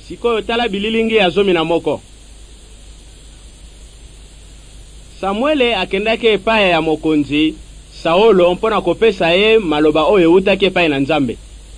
Sikoyo tala bililingi ya zomi na moko. Samuele akendaki epai ya mokonzi Saulo mpona kopesa ye maloba oyo utaki epai na Nzambe.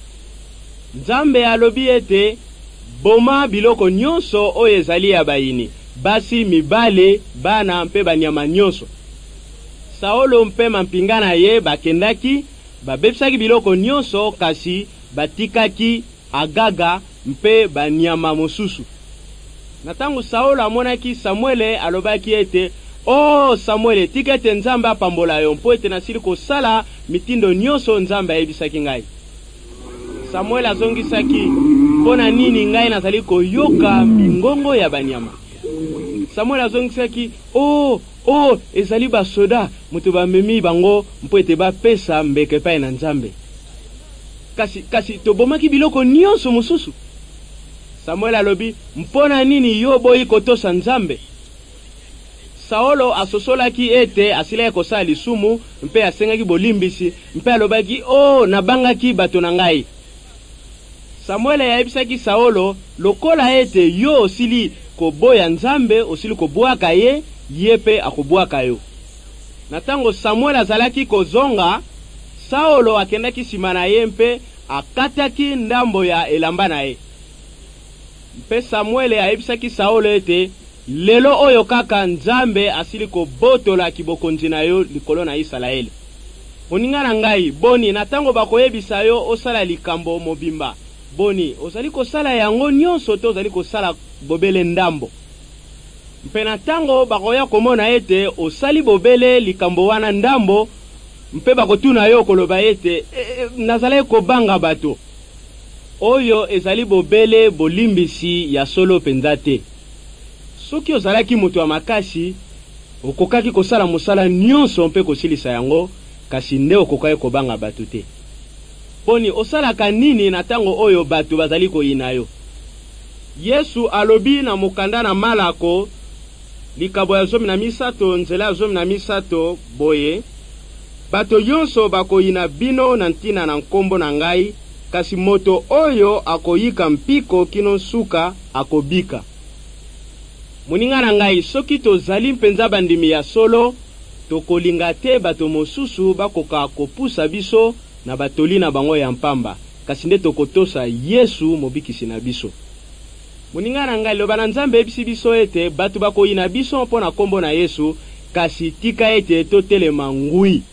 Nzambe alobi ete boma biloko nyonso oyo ezali ya bayini, basi mibale, bana mpe banyama nyonso. Saulo mpe mampinga na ye bakendaki babebisaki biloko nyonso, kasi batikaki Agaga mpe banyama mosusu. Na tango Saulo amonaki Samuele, alobaki ete, "Oh Samuele, tika ete Nzambe apambola yo mpo ete nasili kosala mitindo nyonso Nzambe ayebisaki ngai." Samuele azongisaki, "Mpona nini ngai nazali koyoka mingongo ya banyama?" Samuele azongisaki, "Oh, ezali basoda mutu bamemi bango mpo ete bapesa mbeke epai na Nzambe. Kasi tobomaki biloko nyonso mosusu." Samuele alobi, "Mpona nini yo boyi kotosa Nzambe?" Saulo asosolaki ete asila kosala lisumu mpe asengaki bolimbisi, mpe alobaki, "Oh, nabangaki bato na ngai." Samuele yayebisaki Saulo, lokola ete yo osili koboya Nzambe, osili kobwaka ye, ye pe akobwaka yo. Na tango Samuele azalaki kozonga, Saulo akendaki sima na ye mpe akataki ndambo ya elamba na ye. Mpe Samuele ayebisaki Saulo ete, lelo oyo kaka Nzambe asili kobotola kibokonzi na yo likolo na Isalaele. Moninga na ngai, boni na tango bakoyebisa yo osala likambo mobimba, boni ozali kosala yango nyonso to ozali kosala bobele ndambo? Mpe na tango bakoya komona ete osali bobele likambo wana ndambo, mpe bakotuna yo koloba ete nazali kobanga bato, oyo ezali bobele bolimbisi ya solo penza te. Soki ozalaki mutu wa makasi, okokaki kosala mosala nyonso mpe kosilisa yango, kasi nde okokaki kobanga bato te. Poni osalaka nini na tango oyo bato bazali koyina yo? Yesu alobi na mokanda na Malako likabo ya 13 nzela ya 13 boye, bato nyonso bakoyina bino na ntina na nkombo na ngai, kasi moto oyo akoyika mpiko kino suka akobika. Moninga na ngai, soki tozali mpenza bandimi ya solo, tokolinga te bato mosusu bakoka kopusa biso na batoli na bango ya mpamba, kasi nde tokotosa Yesu mobikisi na biso. Moninga na ngai, loba na Nzambe ebisi biso ete bato bakoyina biso mpona kombo na Yesu, kasi tika ete totelema ngui.